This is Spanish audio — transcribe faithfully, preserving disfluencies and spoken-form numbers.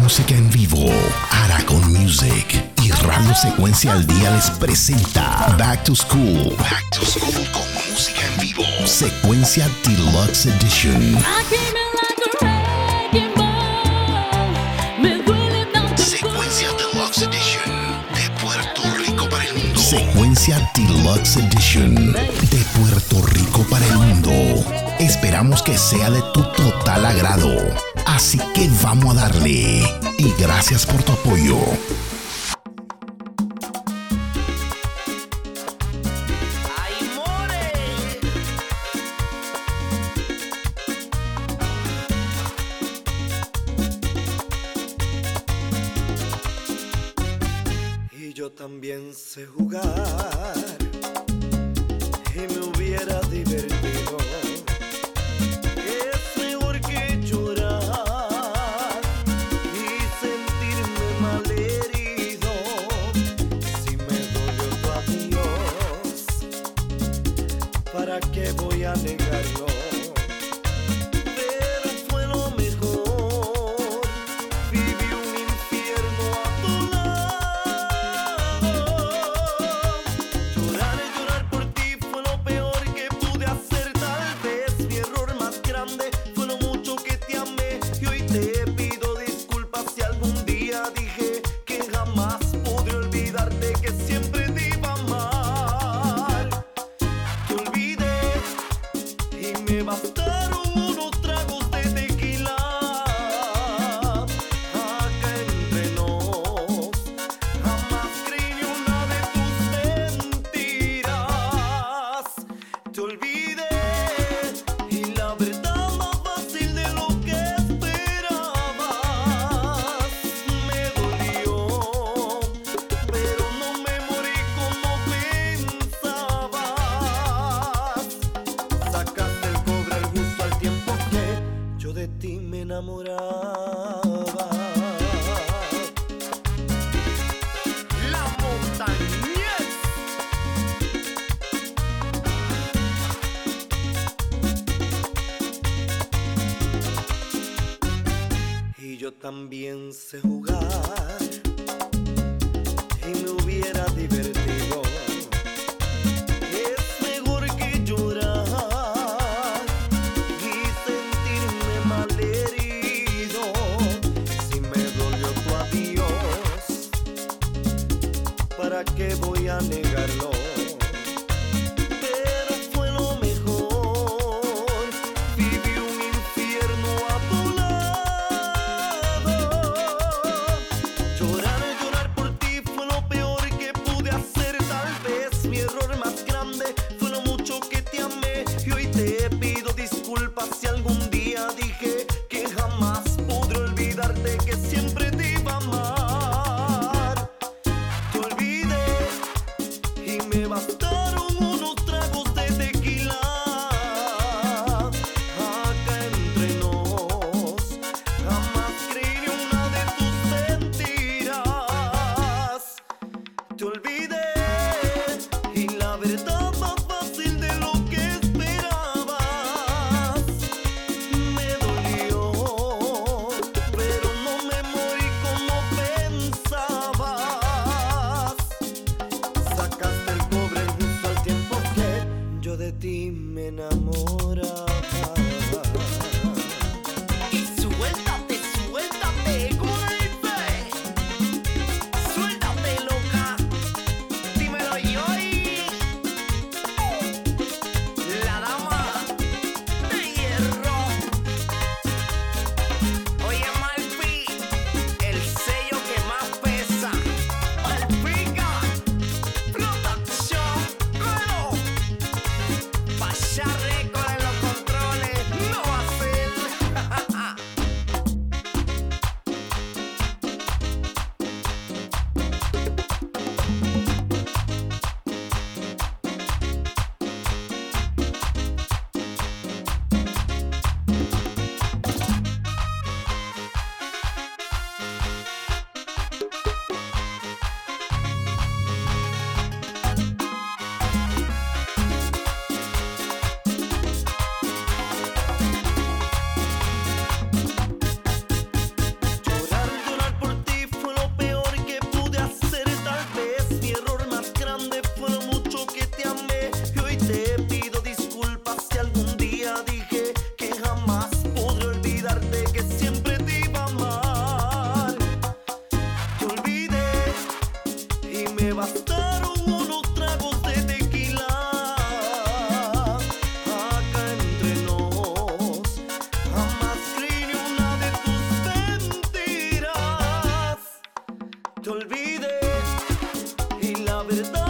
música en vivo. Aragón Music y Radio Secuencia al Día les presenta Back to School. Back to School con música en vivo. Secuencia Deluxe Edition. Secuencia Deluxe Edition. De Puerto Rico para el mundo. Secuencia Deluxe Edition. De Puerto Rico para el mundo. Esperamos que sea de tu total agrado. Así que vamos a darle. Y gracias por tu apoyo. Y yo también sé jugar y me hubiera divertido. Es mejor que llorar y sentirme malherido. Si me dolió tu adiós, ¿para qué voy a negarlo? Pero fue lo mejor. Viví un infierno a tu lado. Llorar y llorar por ti fue lo peor que pude hacer. Tal vez mi error más grande fue lo mucho que te amé. Y hoy te pido disculpas si algún día dije que jamás podré olvidarte, que siempre te iba a amar. Te olvidé y me bastaron unos tragos de tequila. Acá entre nos, jamás creí ni una de tus mentiras. Te olvidé y la verdad más fácil de lo que esperabas. Me dolió, pero no me morí como pensabas. Sacaste el cobre al justo al tiempo que yo de ti me enamoraba. La Montañez. Y yo también sé jugar y me hubiera divertido. Es mejor que llorar y sentirme malherido. Si me dolió tu adiós, ¿para qué voy a negarlo? Pero fue lo mejor. Viví un infierno a tu lado. Llorar y llorar por ti fue lo peor que pude hacer. Tal vez mi error más grande fue lo mucho que te amé. Y hoy te pido disculpas si algún día dije que jamás podré olvidarte, que siempre te iba a amar. Te olvidé y me te olvidé y la verdad